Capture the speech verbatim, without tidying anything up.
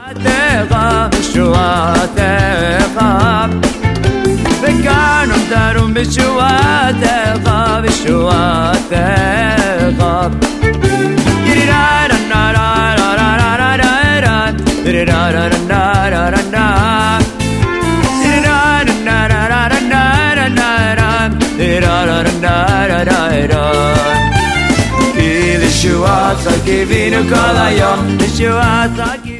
וכאן עומדנו בשועתך, בשועתך. כי לשועתך קיווינו כל היום, לשועתך